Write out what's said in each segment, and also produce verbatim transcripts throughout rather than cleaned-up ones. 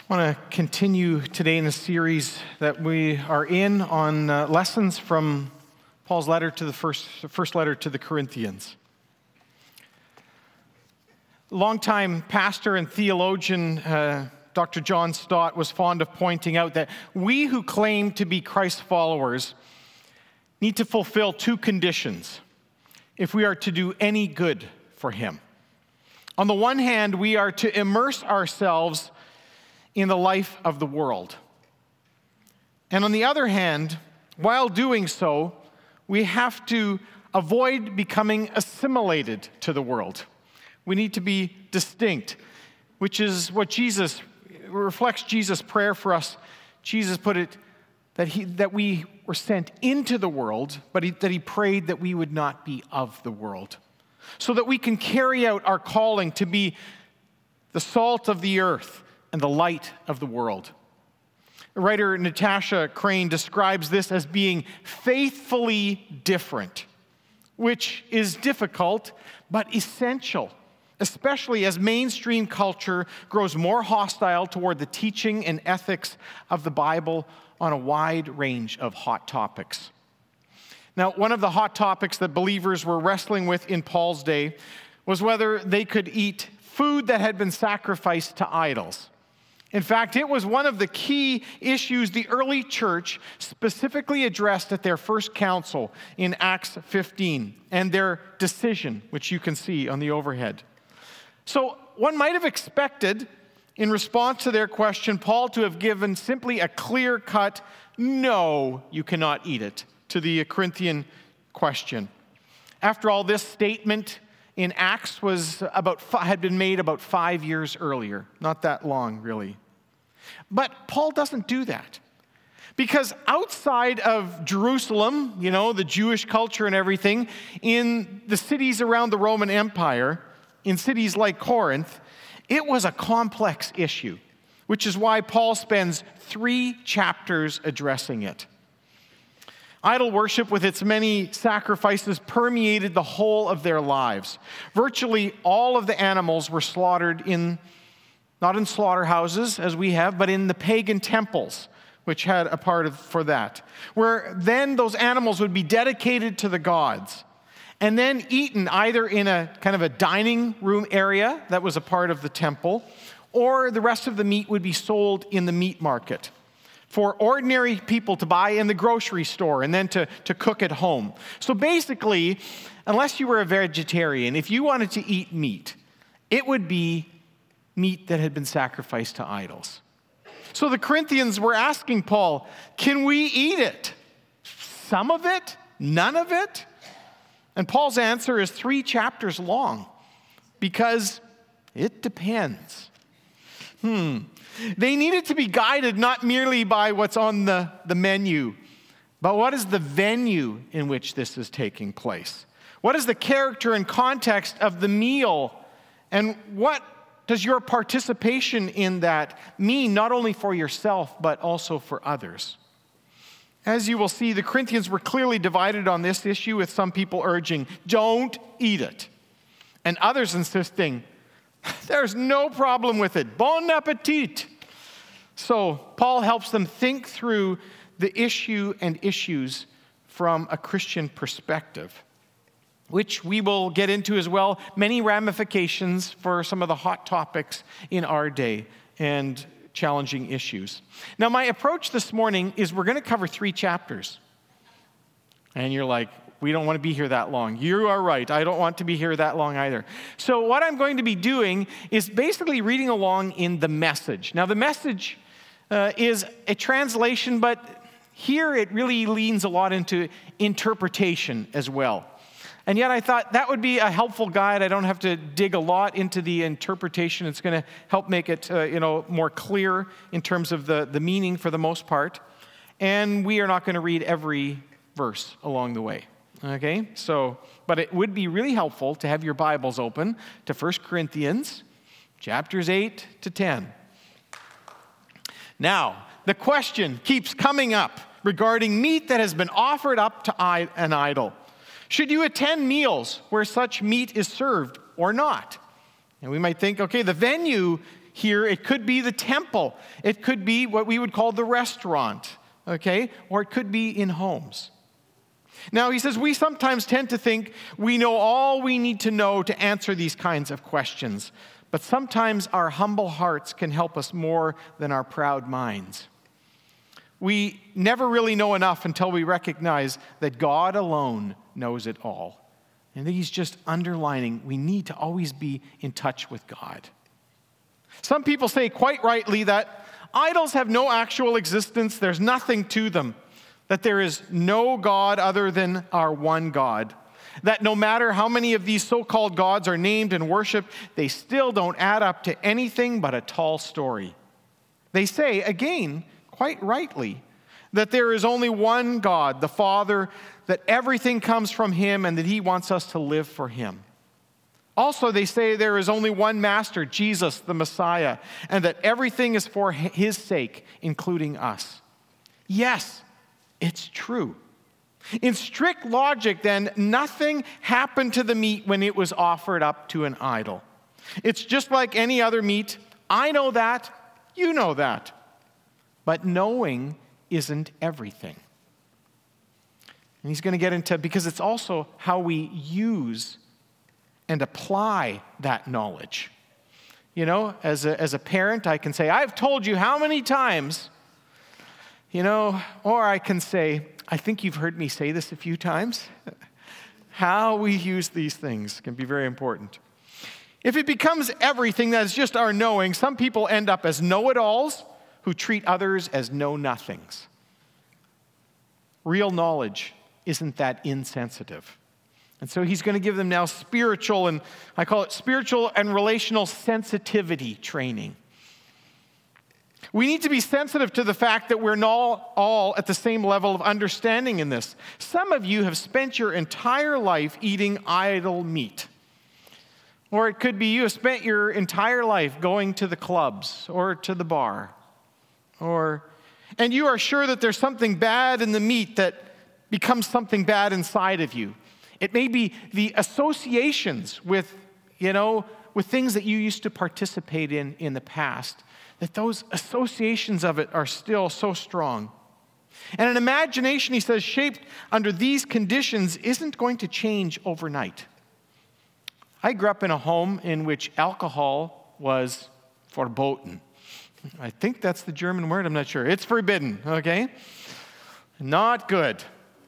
I want to continue today in a series that we are in on uh, lessons from Paul's letter to the first, first letter to the Corinthians. Longtime pastor and theologian uh, Doctor John Stott was fond of pointing out that we who claim to be Christ followers need to fulfill two conditions if we are to do any good for him. On the one hand, we are to immerse ourselves in the life of the world. And on the other hand, while doing so, we have to avoid becoming assimilated to the world. We need to be distinct, which is what Jesus reflects Jesus' prayer for us. Jesus put it that he that we were sent into the world, but he, that he prayed that we would not be of the world, so that we can carry out our calling to be the salt of the earth and the light of the world. Writer Natasha Crane describes this as being faithfully different, which is difficult but essential, especially as mainstream culture grows more hostile toward the teaching and ethics of the Bible on a wide range of hot topics. Now, one of the hot topics that believers were wrestling with in Paul's day was whether they could eat food that had been sacrificed to idols. In fact, it was one of the key issues the early church specifically addressed at their first council in Acts fifteen, and their decision, which you can see on the overhead. So one might have expected, in response to their question, Paul to have given simply a clear-cut, no, you cannot eat it, to the Corinthian question. After all, this statement in Acts was about had been made about five years earlier. Not that long, really. But Paul doesn't do that. Because outside of Jerusalem, you know, the Jewish culture and everything, in the cities around the Roman Empire, in cities like Corinth, it was a complex issue, which is why Paul spends three chapters addressing it. Idol worship with its many sacrifices permeated the whole of their lives. Virtually all of the animals were slaughtered in, not in slaughterhouses as we have, but in the pagan temples, which had a part of for that, where then those animals would be dedicated to the gods and then eaten either in a kind of a dining room area that was a part of the temple, or the rest of the meat would be sold in the meat market for ordinary people to buy in the grocery store and then to, to cook at home. So basically, unless you were a vegetarian, if you wanted to eat meat, it would be meat that had been sacrificed to idols. So the Corinthians were asking Paul, can we eat it? Some of it? None of it? And Paul's answer is three chapters long, because it depends. Hmm. They needed to be guided not merely by what's on the, the menu, but what is the venue in which this is taking place? What is the character and context of the meal? And what does your participation in that mean, not only for yourself, but also for others? As you will see, the Corinthians were clearly divided on this issue, with some people urging, don't eat it, and others insisting, there's no problem with it. Bon appetit. So Paul helps them think through the issue and issues from a Christian perspective, which we will get into as well. Many ramifications for some of the hot topics in our day and challenging issues. Now, my approach this morning is we're going to cover three chapters. And you're like, we don't want to be here that long. You are right. I don't want to be here that long either. So what I'm going to be doing is basically reading along in the Message. Now, the Message uh, is a translation, but here it really leans a lot into interpretation as well. And yet I thought that would be a helpful guide. I don't have to dig a lot into the interpretation. It's going to help make it uh, you know, more clear in terms of the, the meaning for the most part. And we are not going to read every verse along the way. Okay, so, but it would be really helpful to have your Bibles open to First Corinthians, chapters eight to ten. Now, the question keeps coming up regarding meat that has been offered up to an idol. Should you attend meals where such meat is served or not? And we might think, okay, the venue here. It could be the temple. It could be what we would call the restaurant, okay? Or it could be in homes. Now, he says, we sometimes tend to think we know all we need to know to answer these kinds of questions. But sometimes our humble hearts can help us more than our proud minds. We never really know enough until we recognize that God alone knows it all. And I think he's just underlining we need to always be in touch with God. Some people say quite rightly that idols have no actual existence, there's nothing to them, that there is no God other than our one God, that no matter how many of these so-called gods are named and worshiped, they still don't add up to anything but a tall story. They say, again, quite rightly, that there is only one God, the Father, that everything comes from him and that he wants us to live for him. Also, they say there is only one Master, Jesus, the Messiah, and that everything is for his sake, including us. Yes, it's true. In strict logic, then, nothing happened to the meat when it was offered up to an idol. It's just like any other meat. I know that. You know that. But knowing isn't everything. And he's going to get into, because it's also how we use and apply that knowledge. You know, as a, as a parent, I can say, I've told you how many times, you know, or I can say, I think you've heard me say this a few times. How we use these things can be very important. If it becomes everything that is just our knowing, some people end up as know-it-alls who treat others as know-nothings. Real knowledge isn't that insensitive. And so he's going to give them now spiritual, and I call it spiritual and relational sensitivity training. We need to be sensitive to the fact that we're not all at the same level of understanding in this. Some of you have spent your entire life eating idol meat. Or it could be you have spent your entire life going to the clubs or to the bar. Or, and you are sure that there's something bad in the meat that becomes something bad inside of you. It may be the associations with, you know, with things that you used to participate in in the past, that those associations of it are still so strong. And an imagination, he says, shaped under these conditions isn't going to change overnight. I grew up in a home in which alcohol was verboten. I think that's the German word, I'm not sure. It's forbidden, okay? Not good.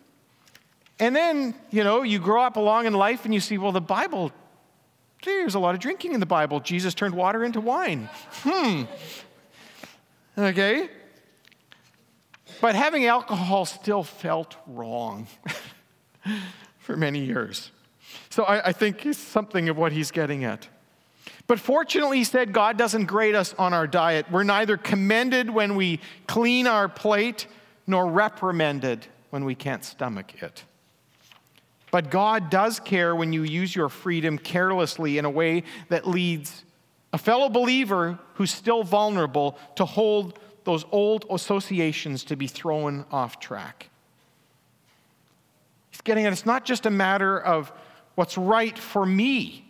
And then, you know, you grow up along in life and you see, well, the Bible, there's a lot of drinking in the Bible. Jesus turned water into wine. Hmm. Okay? But having alcohol still felt wrong for many years. So I, I think it's something of what he's getting at. But fortunately, he said, God doesn't grade us on our diet. We're neither commended when we clean our plate, nor reprimanded when we can't stomach it. But God does care when you use your freedom carelessly in a way that leads a fellow believer who's still vulnerable to hold those old associations to be thrown off track. He's getting at it's not just a matter of what's right for me,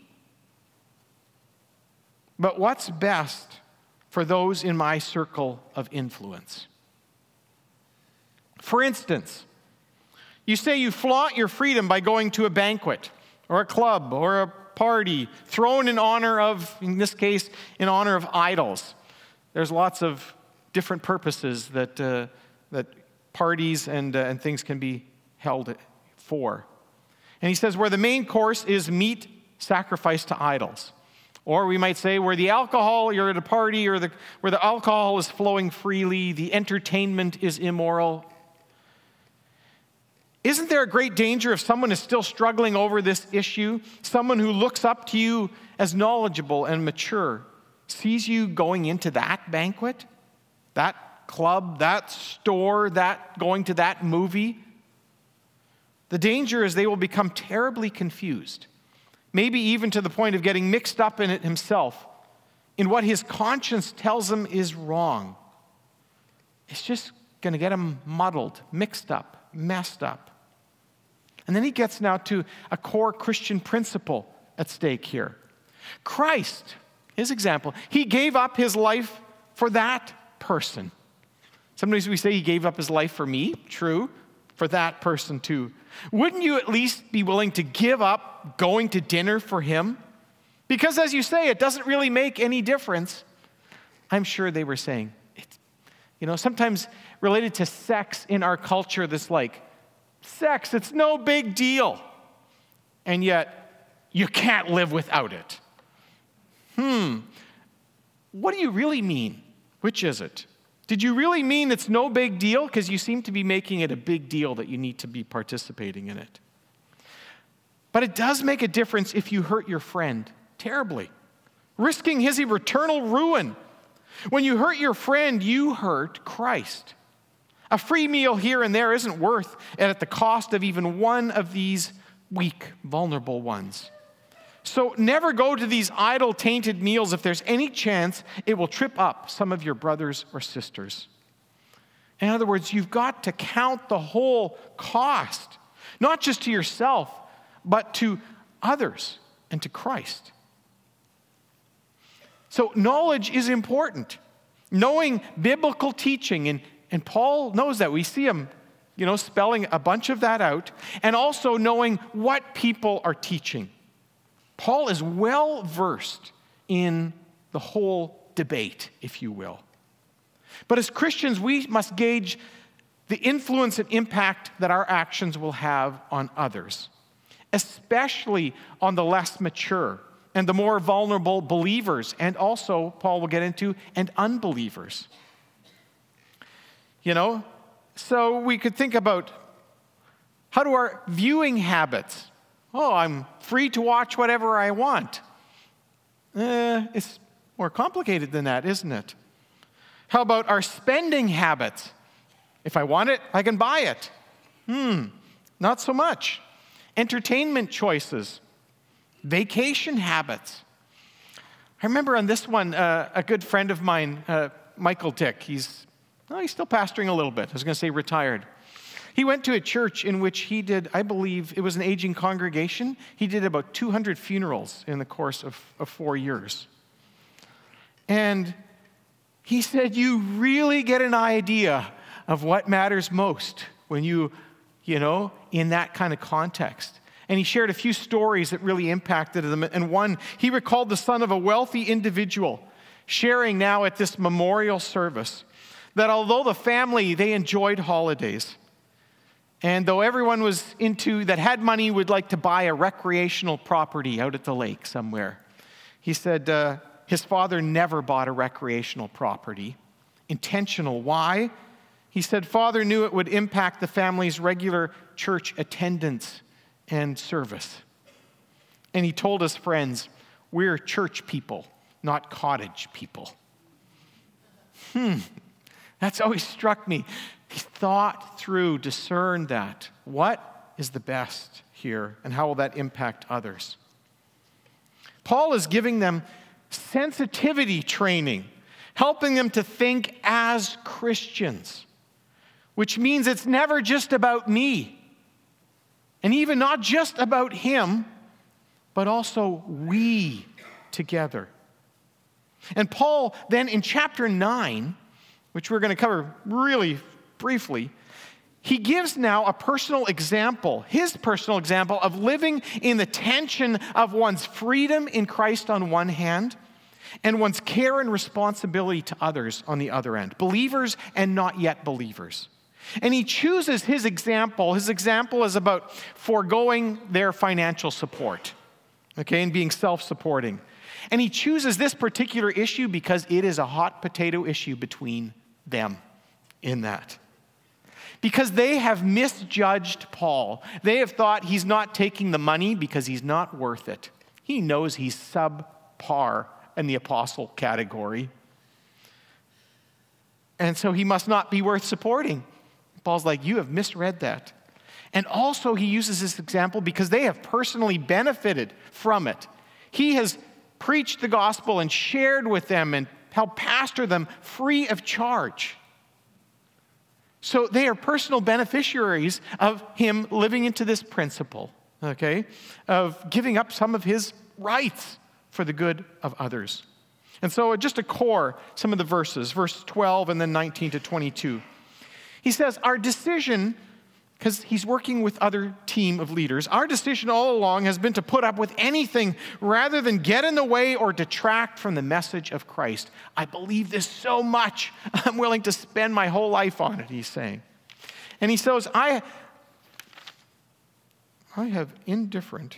but what's best for those in my circle of influence. For instance, you say you flaunt your freedom by going to a banquet or a club or a party thrown in honor of, in this case, in honor of idols. There's lots of different purposes that uh, that parties and, uh, and things can be held for. And he says where the main course is meat sacrificed to idols. Or we might say where the alcohol, you're at a party, or the, where the alcohol is flowing freely, the entertainment is immoral. Isn't there a great danger if someone is still struggling over this issue? Someone who looks up to you as knowledgeable and mature sees you going into that banquet, that club, that store, that going to that movie. The danger is they will become terribly confused, maybe even to the point of getting mixed up in it himself, in what his conscience tells him is wrong. It's just going to get him muddled, mixed up, messed up. And then he gets now to a core Christian principle at stake here. Christ, his example. He gave up his life for that person. Sometimes we say he gave up his life for me. True. For that person too. Wouldn't you at least be willing to give up going to dinner for him? Because as you say, it doesn't really make any difference. I'm sure they were saying, it's, you know, sometimes related to sex in our culture, this like, sex, it's no big deal. And yet, you can't live without it. Hmm, what do you really mean? Which is it? Did you really mean it's no big deal? Because you seem to be making it a big deal that you need to be participating in it. But it does make a difference if you hurt your friend terribly, risking his eternal ruin. When you hurt your friend, you hurt Christ. A free meal here and there isn't worth it at the cost of even one of these weak, vulnerable ones. So never go to these idle, tainted meals if there's any chance it will trip up some of your brothers or sisters. In other words, you've got to count the whole cost, not just to yourself, but to others and to Christ. So knowledge is important. Knowing biblical teaching, and, and Paul knows that. We see him, you know, spelling a bunch of that out, and also knowing what people are teaching. Paul is well versed in the whole debate, if you will. But as Christians, we must gauge the influence and impact that our actions will have on others, especially on the less mature and the more vulnerable believers, and also, Paul will get into, and unbelievers. You know, so we could think about, how do our viewing habits? Oh, I'm free to watch whatever I want. Eh, it's more complicated than that, isn't it? How about our spending habits? If I want it, I can buy it. Hmm, not so much. Entertainment choices, vacation habits. I remember on this one, uh, a good friend of mine, uh, Michael Dick, he's, oh, he's still pastoring a little bit. I was going to say retired. He went to a church in which he did, I believe, it was an aging congregation. He did about two hundred funerals in the course of, of four years. And he said, you really get an idea of what matters most when you, you know, in that kind of context. And he shared a few stories that really impacted him. And one, he recalled the son of a wealthy individual sharing now at this memorial service that although the family, they enjoyed holidays, and though everyone was into, that had money, would like to buy a recreational property out at the lake somewhere, he said uh, his father never bought a recreational property. Intentional. Why? He said father knew it would impact the family's regular church attendance and service. And he told his friends, we're church people, not cottage people. Hmm, that's always struck me. He thought through, discerned that. What is the best here, and how will that impact others? Paul is giving them sensitivity training, helping them to think as Christians, which means it's never just about me, and even not just about him, but also we together. And Paul then in chapter nine, which we're going to cover really briefly, he gives now a personal example, his personal example of living in the tension of one's freedom in Christ on one hand and one's care and responsibility to others on the other end, believers and not yet believers. And he chooses his example. His example is about foregoing their financial support, okay, and being self-supporting. And he chooses this particular issue because it is a hot potato issue between them in that. Because they have misjudged Paul. They have thought he's not taking the money because he's not worth it. He knows he's subpar in the apostle category. And so he must not be worth supporting. Paul's like, you have misread that. And also he uses this example because they have personally benefited from it. He has preached the gospel and shared with them and helped pastor them free of charge. So they are personal beneficiaries of him living into this principle, okay, of giving up some of his rights for the good of others. And so just to core some of the verses, verse twelve and then nineteen to twenty-two. He says, our decision, because he's working with other team of leaders, our decision all along has been to put up with anything rather than get in the way or detract from the message of Christ. I believe this so much, I'm willing to spend my whole life on it, he's saying. And he says, I, I have indifferent.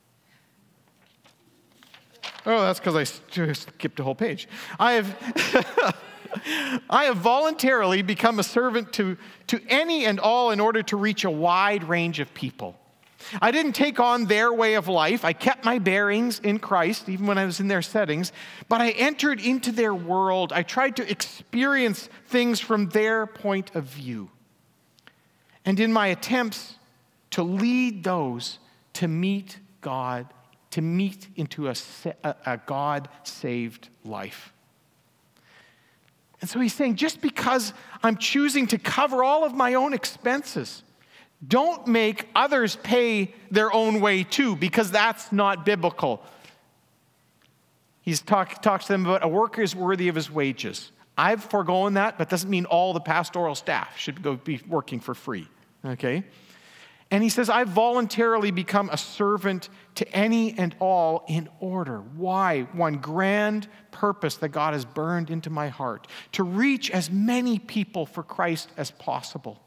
Oh, that's because I skipped a whole page. I have, I have voluntarily become a servant to, to any and all in order to reach a wide range of people. I didn't take on their way of life. I kept my bearings in Christ, even when I was in their settings, but I entered into their world. I tried to experience things from their point of view. And in my attempts to lead those to meet God, to meet into a, a God-saved life. And so he's saying, just because I'm choosing to cover all of my own expenses, don't make others pay their own way too, because that's not biblical. He talk, talks to them about a worker is worthy of his wages. I've foregone that, but doesn't mean all the pastoral staff should go be working for free, okay? And he says, I've voluntarily become a servant to any and all in order. Why? One grand purpose that God has burned into my heart, to reach as many people for Christ as possible.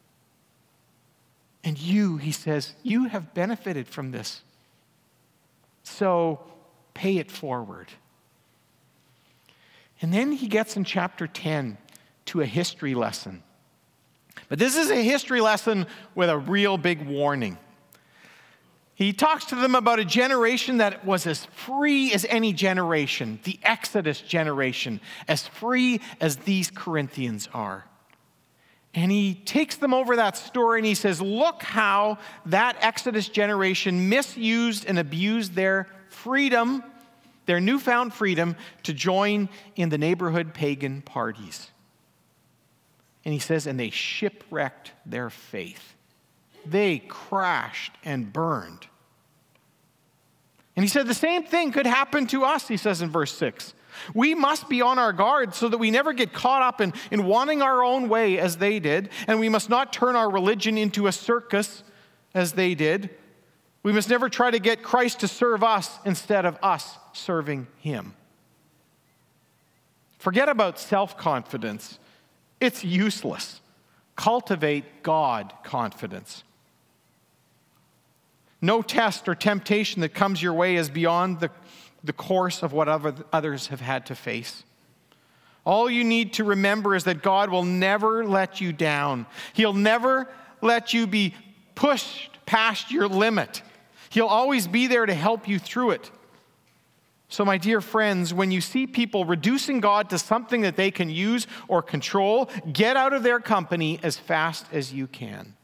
And you, he says, you have benefited from this. So pay it forward. And then he gets in chapter ten to a history lesson. But this is a history lesson with a real big warning. He talks to them about a generation that was as free as any generation, the Exodus generation, as free as these Corinthians are. And he takes them over that story and he says, look how that Exodus generation misused and abused their freedom, their newfound freedom, to join in the neighborhood pagan parties. And he says, and they shipwrecked their faith. They crashed and burned. And he said the same thing could happen to us, he says in verse six. We must be on our guard so that we never get caught up in, in wanting our own way as they did. And we must not turn our religion into a circus as they did. We must never try to get Christ to serve us instead of us serving him. Forget about self-confidence. It's useless. Cultivate God confidence. No test or temptation that comes your way is beyond the, the course of what other, others have had to face. All you need to remember is that God will never let you down. He'll never let you be pushed past your limit. He'll always be there to help you through it. So, my dear friends, when you see people reducing God to something that they can use or control, get out of their company as fast as you can.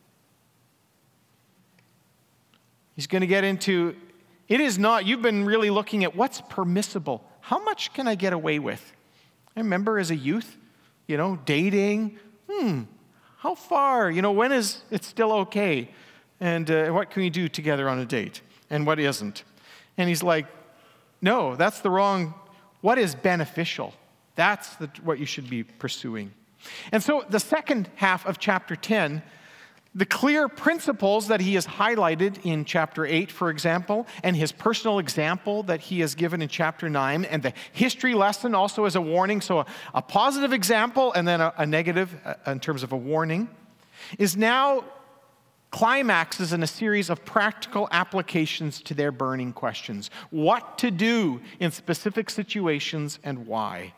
He's going to get into, it is not, you've been really looking at what's permissible. How much can I get away with? I remember as a youth, you know, dating, hmm, how far? You know, when is it still okay? And uh, what can we do together on a date? And what isn't? And he's like, no, that's the wrong, what is beneficial? That's the, what you should be pursuing. And so the second half of chapter ten, the clear principles that he has highlighted in chapter eight, for example, and his personal example that he has given in chapter nine, and the history lesson also as a warning, so a, a positive example and then a, a negative uh, in terms of a warning, is now climaxes in a series of practical applications to their burning questions. What to do in specific situations and why.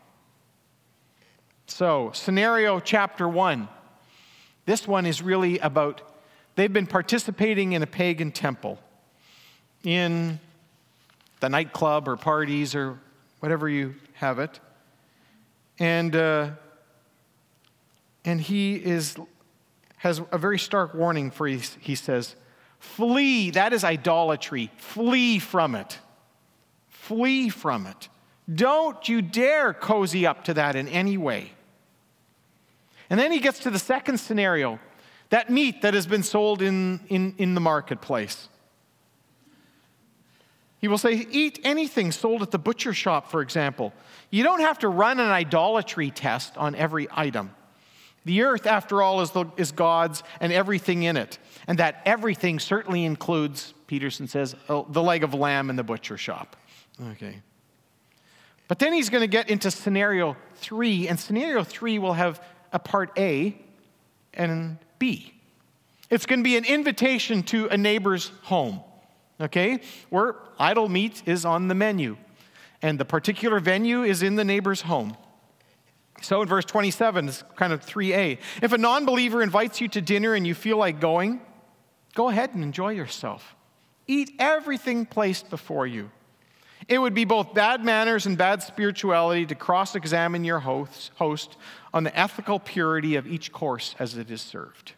So, scenario chapter one. This one is really about, they've been participating in a pagan temple, in the nightclub or parties or whatever you have it. And, uh, and he is... has a very stark warning for you. He says, flee, that is idolatry. Flee from it. Flee from it. Don't you dare cozy up to that in any way. And then he gets to the second scenario, that meat that has been sold in, in, in the marketplace. He will say, eat anything sold at the butcher shop, for example. You don't have to run an idolatry test on every item. The earth, after all, is, the, is God's and everything in it. And that everything certainly includes, Peterson says, the leg of lamb in the butcher shop. Okay. But then he's going to get into scenario three, and scenario three will have a part A and B. It's going to be an invitation to a neighbor's home, okay, where idol meat is on the menu, and the particular venue is in the neighbor's home. So in verse twenty-seven, it's kind of three A. If a non-believer invites you to dinner and you feel like going, go ahead and enjoy yourself. Eat everything placed before you. It would be both bad manners and bad spirituality to cross-examine your host, host on the ethical purity of each course as it is served.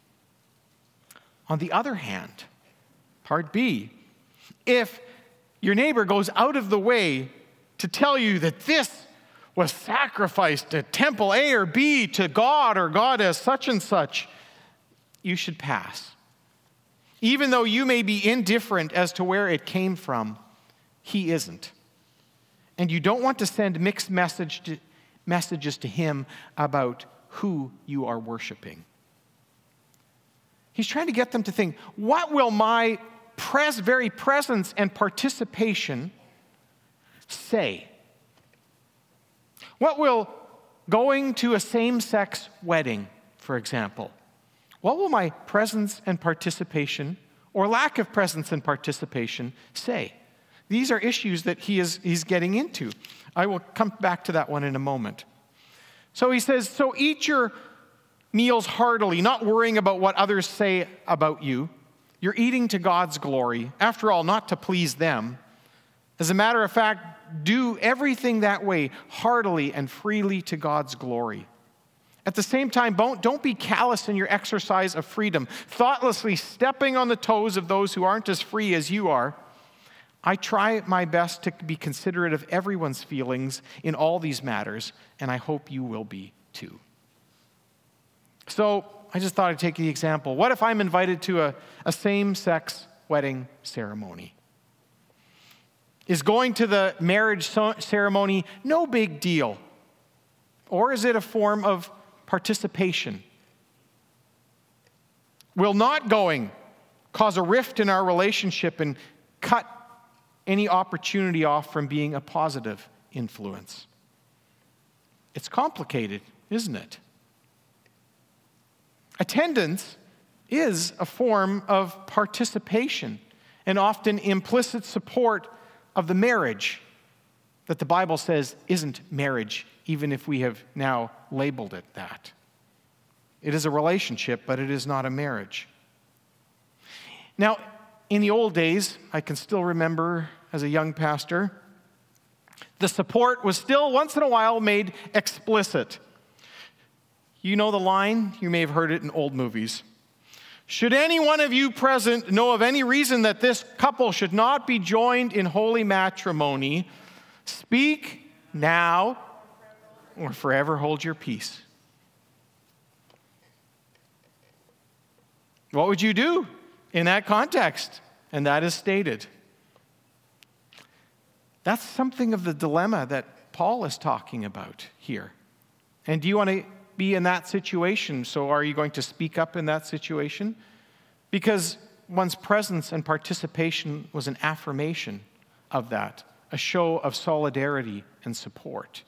On the other hand, part B, if your neighbor goes out of the way to tell you that this was sacrificed at temple A or B to God or God as such and such, you should pass. Even though you may be indifferent as to where it came from, he isn't. And you don't want to send mixed message to, messages to him about who you are worshiping. He's trying to get them to think, what will my pres- very presence and participation say? What will going to a same-sex wedding, for example, what will my presence and participation, or lack of presence and participation, say? These are issues that he is he's getting into. I will come back to that one in a moment. So he says, so eat your meals heartily, not worrying about what others say about you. You're eating to God's glory. After all, not to please them. As a matter of fact, do everything that way, heartily and freely to God's glory. At the same time, don't, don't be callous in your exercise of freedom, thoughtlessly stepping on the toes of those who aren't as free as you are. I try my best to be considerate of everyone's feelings in all these matters, and I hope you will be too. So I just thought I'd take the example. What if I'm invited to a, a same-sex wedding ceremony? Is going to the marriage so- ceremony no big deal? Or is it a form of participation? Will not going cause a rift in our relationship and cut any opportunity off from being a positive influence? It's complicated, isn't it? Attendance is a form of participation and often implicit support of the marriage that the Bible says isn't marriage, even if we have now labeled it that. It is a relationship, but it is not a marriage. Now, in the old days, I can still remember as a young pastor, the support was still once in a while made explicit. You know the line? You may have heard it in old movies. Should any one of you present know of any reason that this couple should not be joined in holy matrimony, speak now or forever hold your peace. What would you do in that context? And that is stated. That's something of the dilemma that Paul is talking about here. And do you want to be in that situation? So are you going to speak up in that situation? Because one's presence and participation was an affirmation of that, a show of solidarity and support.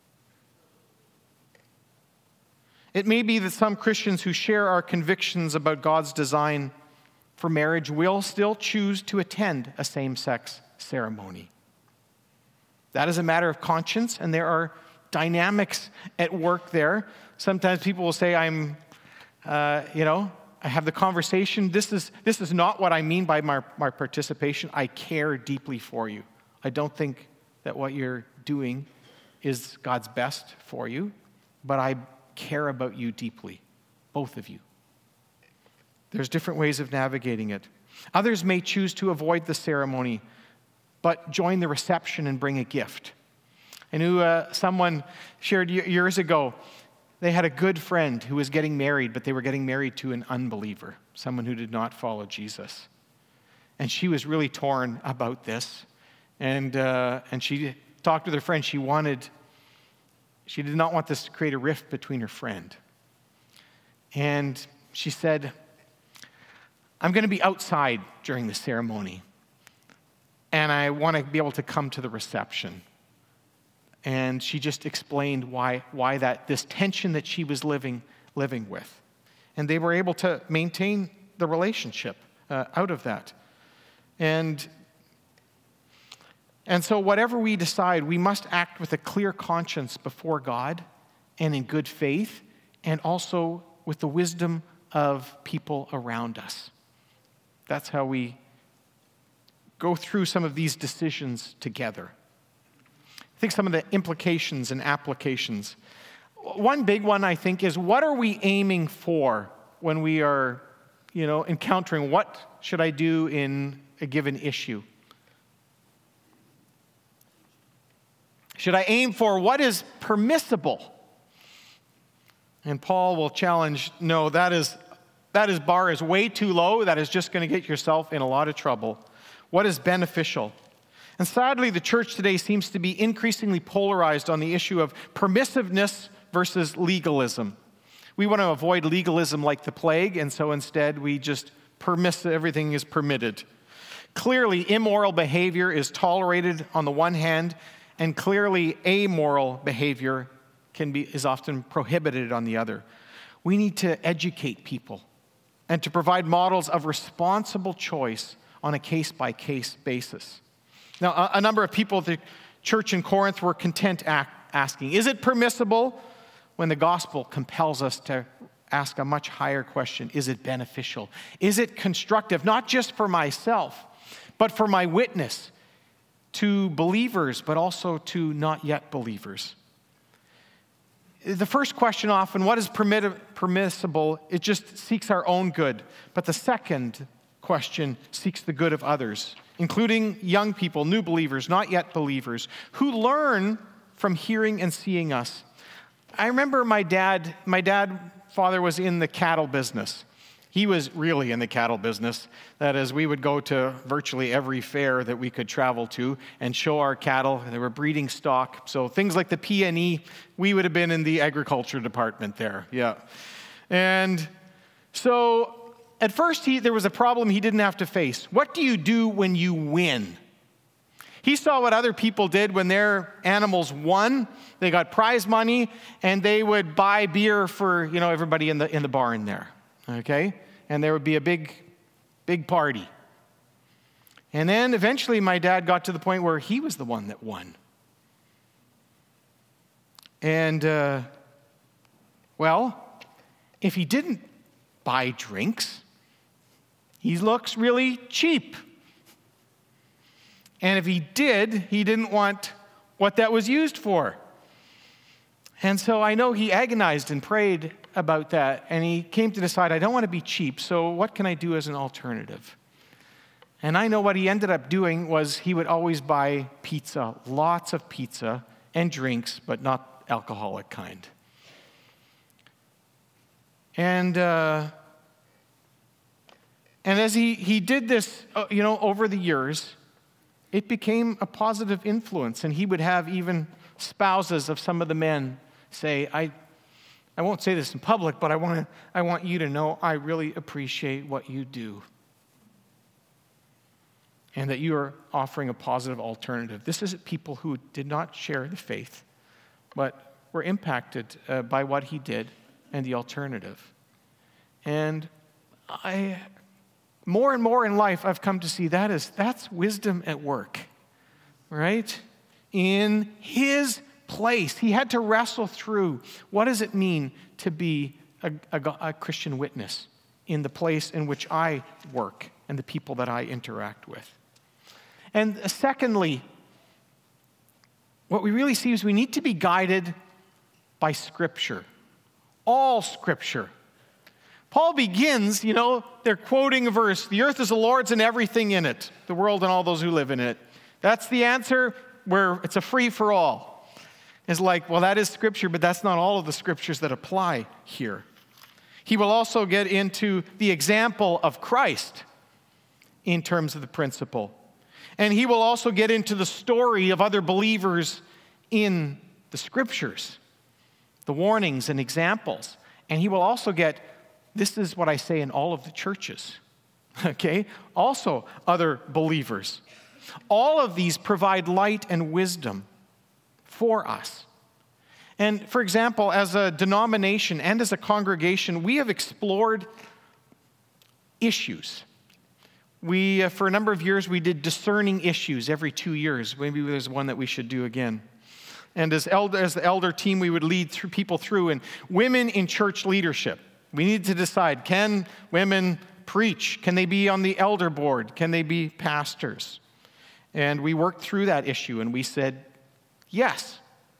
It may be that some Christians who share our convictions about God's design for marriage will still choose to attend a same-sex ceremony. That is a matter of conscience, and there are dynamics at work there. Sometimes people will say, I'm, uh, you know, I have the conversation. This is this is not what I mean by my, my participation. I care deeply for you. I don't think that what you're doing is God's best for you, but I care about you deeply, both of you. There's different ways of navigating it. Others may choose to avoid the ceremony, but join the reception and bring a gift. I knew uh, someone shared years ago, they had a good friend who was getting married, but they were getting married to an unbeliever, someone who did not follow Jesus. And she was really torn about this. And, uh, and she talked with her friend. She wanted, she did not want this to create a rift between her friend. And she said, I'm going to be outside during the ceremony, and I want to be able to come to the reception. And she just explained why, why that, this tension that she was living, living with. And they were able to maintain the relationship uh, out of that. And, and so whatever we decide, we must act with a clear conscience before God and in good faith, and also with the wisdom of people around us. That's how we go through some of these decisions together. I think some of the implications and applications. One big one, I think, is what are we aiming for when we are, you know, encountering what should I do in a given issue? Should I aim for what is permissible? And Paul will challenge, no, that is, that is bar is way too low. That is just going to get yourself in a lot of trouble. What is beneficial? And sadly, the church today seems to be increasingly polarized on the issue of permissiveness versus legalism. We want to avoid legalism like the plague, and so instead we just permiss, everything is permitted. Clearly, immoral behavior is tolerated on the one hand, and clearly amoral behavior can be, is often prohibited on the other. We need to educate people and to provide models of responsible choice on a case-by-case basis. Now, a, a number of people at the church in Corinth were content ac- asking, is it permissible? When the gospel compels us to ask a much higher question, is it beneficial? Is it constructive, not just for myself, but for my witness to believers, but also to not yet believers? The first question often, what is permit- permissible? It just seeks our own good. But the second question seeks the good of others, including young people, new believers, not yet believers, who learn from hearing and seeing us. I remember my dad, my dad, father was in the cattle business. He was really in the cattle business. That is, we would go to virtually every fair that we could travel to and show our cattle. They were breeding stock. So things like the P and E, we would have been in the agriculture department there. Yeah. And so at first he, there was a problem he didn't have to face. What do you do when you win? He saw what other people did when their animals won. They got prize money, and they would buy beer for, you know, everybody in the in the barn there. Okay? And there would be a big, big party. And then eventually my dad got to the point where he was the one that won. And, uh, well, if he didn't buy drinks, he looks really cheap. And if he did, he didn't want what that was used for. And so I know he agonized and prayed about that, and he came to decide, I don't want to be cheap, so what can I do as an alternative? And I know what he ended up doing was he would always buy pizza, lots of pizza and drinks, but not alcoholic kind. And uh, and as he, he did this, uh, you know, over the years, it became a positive influence, and he would have even spouses of some of the men say, I I won't say this in public, but I want to I want you to know I really appreciate what you do. And that you are offering a positive alternative. This is people who did not share the faith, but were impacted uh, by what he did and the alternative. And I, more and more in life, I've come to see that is that's wisdom at work, right? In his place. He had to wrestle through what does it mean to be a, a, a Christian witness in the place in which I work and the people that I interact with. And secondly, what we really see is we need to be guided by Scripture. All Scripture. Paul begins, you know, they're quoting a verse, the earth is the Lord's and everything in it, the world and all those who live in it. That's the answer where it's a free for all. It's like, well, that is Scripture, but that's not all of the Scriptures that apply here. He will also get into the example of Christ in terms of the principle. And he will also get into the story of other believers in the scriptures, the warnings and examples. And he will also get, this is what I say in all of the churches, okay? Also other believers. All of these provide light and wisdom for us. And for example, as a denomination and as a congregation, we have explored issues. We, uh, for a number of years, we did discerning issues every two years. Maybe there's one that we should do again. And as, elder, as the elder team, we would lead through people through. And women in church leadership, we need to decide, can women preach? Can they be on the elder board? Can they be pastors? And we worked through that issue, and we said, yes.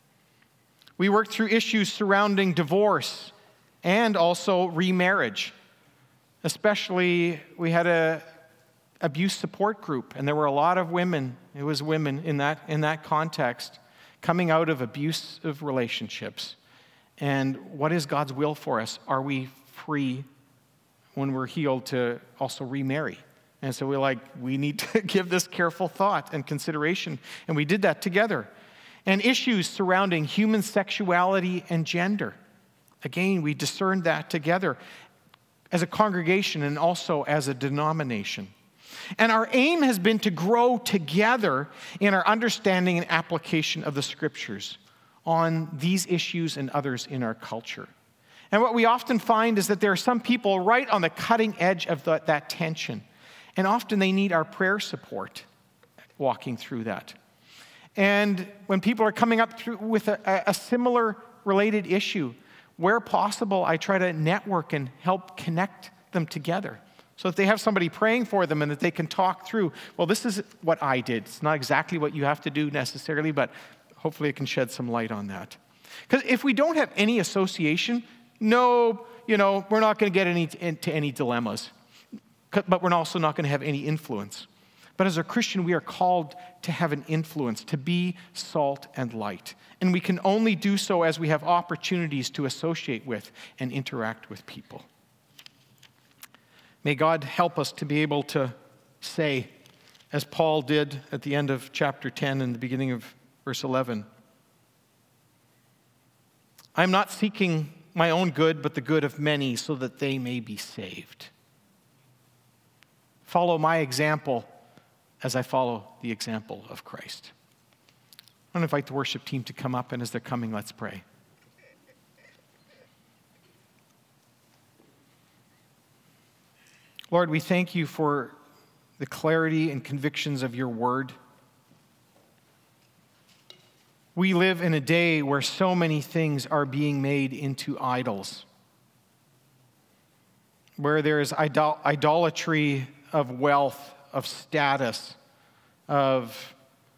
We worked through issues surrounding divorce and also remarriage. Especially, we had a abuse support group, and there were a lot of women, it was women in that, in that context, coming out of abusive relationships. And what is God's will for us? Are we free when we're healed to also remarry? And so we're like, we need to give this careful thought and consideration. And we did that together. And issues surrounding human sexuality and gender. Again, we discerned that together as a congregation and also as a denomination. And our aim has been to grow together in our understanding and application of the scriptures on these issues and others in our culture. And what we often find is that there are some people right on the cutting edge of the, that tension. And often they need our prayer support walking through that. And when people are coming up through with a, a similar related issue, where possible, I try to network and help connect them together. So if they have somebody praying for them and that they can talk through, well, this is what I did. It's not exactly what you have to do necessarily, but hopefully it can shed some light on that. Because if we don't have any association, no, you know, we're not going to get any, into any dilemmas. But we're also not going to have any influence. But as a Christian, we are called to have an influence, to be salt and light. And we can only do so as we have opportunities to associate with and interact with people. May God help us to be able to say, as Paul did at the end of chapter ten and the beginning of verse eleven, I am not seeking my own good, but the good of many, so that they may be saved. Follow my example as I follow the example of Christ. I want to invite the worship team to come up, and as they're coming, let's pray. Lord, we thank you for the clarity and convictions of your word. We live in a day where so many things are being made into idols, where there is idol- idolatry of wealth, of status, of,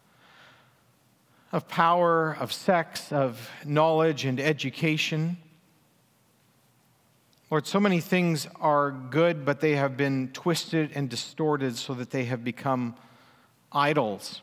of power, of sex, of knowledge and education. Lord, so many things are good, but they have been twisted and distorted so that they have become idols.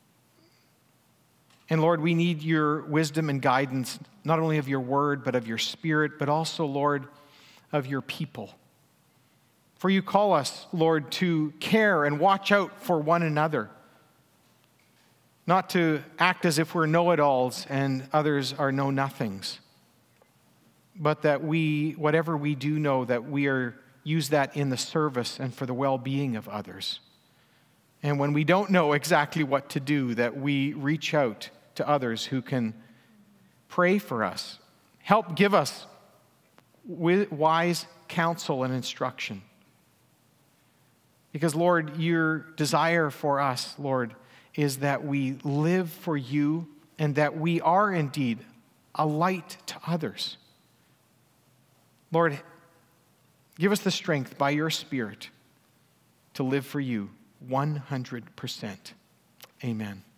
And Lord, we need your wisdom and guidance, not only of your word, but of your spirit, but also, Lord, of your people. For you call us, Lord, to care and watch out for one another, not to act as if we're know-it-alls and others are know-nothings, but that we, whatever we do know, that we are use that in the service and for the well-being of others. And when we don't know exactly what to do, that we reach out to others who can pray for us, help give us wise counsel and instruction. Because, Lord, your desire for us, Lord, is that we live for you and that we are indeed a light to others. Lord, give us the strength by your Spirit to live for you one hundred percent. Amen.